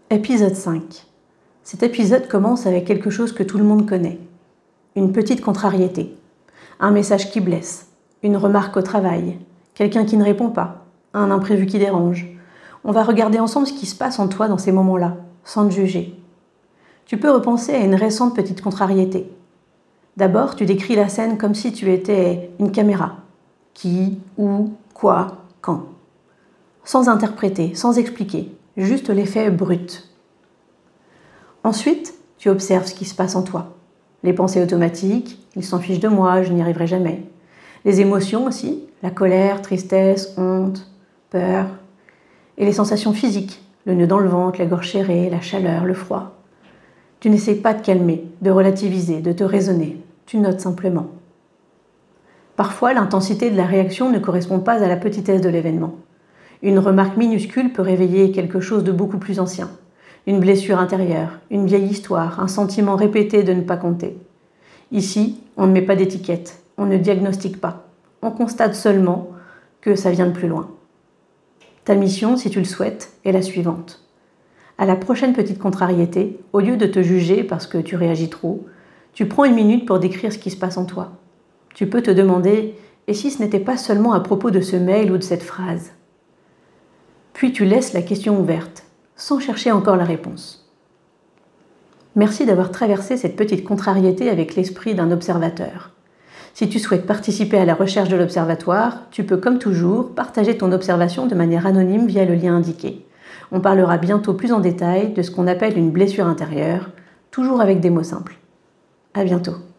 Épisode 5. Cet épisode commence avec quelque chose que tout le monde connaît. Une petite contrariété. Un message qui blesse. Une remarque au travail. Quelqu'un qui ne répond pas. Un imprévu qui dérange. On va regarder ensemble ce qui se passe en toi dans ces moments-là, sans te juger. Tu peux repenser à une récente petite contrariété. D'abord, tu décris la scène comme si tu étais une caméra. Qui, où, quoi, quand. Sans interpréter, sans expliquer. Juste l'effet brut. Ensuite, tu observes ce qui se passe en toi. Les pensées automatiques, ils s'en fichent de moi, je n'y arriverai jamais. Les émotions aussi, la colère, tristesse, honte, peur. Et les sensations physiques, le nœud dans le ventre, la gorge serrée, la chaleur, le froid. Tu n'essayes pas de calmer, de relativiser, de te raisonner. Tu notes simplement. Parfois, l'intensité de la réaction ne correspond pas à la petitesse de l'événement. Une remarque minuscule peut réveiller quelque chose de beaucoup plus ancien. Une blessure intérieure, une vieille histoire, un sentiment répété de ne pas compter. Ici, on ne met pas d'étiquette, on ne diagnostique pas. On constate seulement que ça vient de plus loin. Ta mission, si tu le souhaites, est la suivante. À la prochaine petite contrariété, au lieu de te juger parce que tu réagis trop, tu prends une minute pour décrire ce qui se passe en toi. Tu peux te demander « et si ce n'était pas seulement à propos de ce mail ou de cette phrase ?» Puis tu laisses la question ouverte, sans chercher encore la réponse. Merci d'avoir traversé cette petite contrariété avec l'esprit d'un observateur. Si tu souhaites participer à la recherche de l'observatoire, tu peux comme toujours partager ton observation de manière anonyme via le lien indiqué. On parlera bientôt plus en détail de ce qu'on appelle une blessure intérieure, toujours avec des mots simples. À bientôt.